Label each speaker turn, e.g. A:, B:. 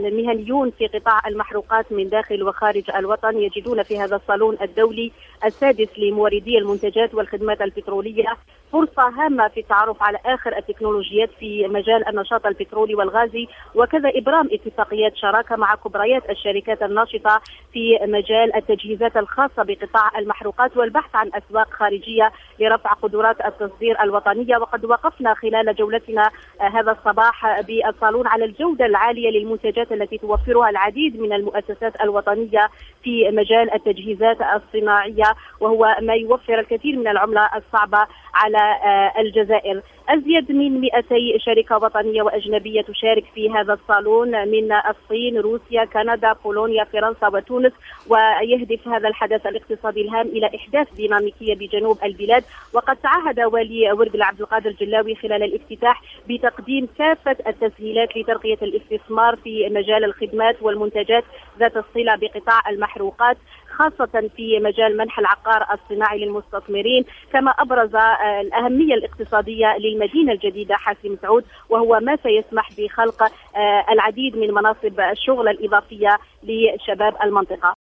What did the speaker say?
A: المهنيون في قطاع المحروقات من داخل وخارج الوطن يجدون في هذا الصالون الدولي السادس لموردي المنتجات والخدمات البترولية فرصة هامة في التعرف على آخر التكنولوجيات في مجال النشاط البترولي والغازي، وكذا إبرام اتفاقيات شراكة مع كبريات الشركات الناشطة في مجال التجهيزات الخاصة بقطاع المحروقات والبحث عن أسواق خارجية لرفع قدرات التصدير الوطنية. وقد وقفنا خلال جولتنا هذا الصباح بالصالون على الجودة العالية للمنتجات التي توفرها العديد من المؤسسات الوطنية في مجال التجهيزات الصناعية، وهو ما يوفر الكثير من العملة الصعبة على الجزائر. أزيد من 200 شركة وطنية وأجنبية تشارك في هذا الصالون من الصين، روسيا، كندا، بولونيا، فرنسا وتونس، ويهدف هذا الحدث الاقتصادي الهام إلى إحداث ديناميكية بجنوب البلاد. وقد تعهد والي ورقل عبد القادر الجلاوي خلال الافتتاح بتقديم كافة التسهيلات لترقية الاستثمار في مجال الخدمات والمنتجات ذات الصلة بقطاع المحروقات، خاصة في مجال منح العقار الصناعي للمستثمرين، كما أبرز الأهمية الاقتصادية للمدينة الجديدة حاسم سعود، وهو ما سيسمح بخلق العديد من مناصب الشغل الإضافية لشباب المنطقة.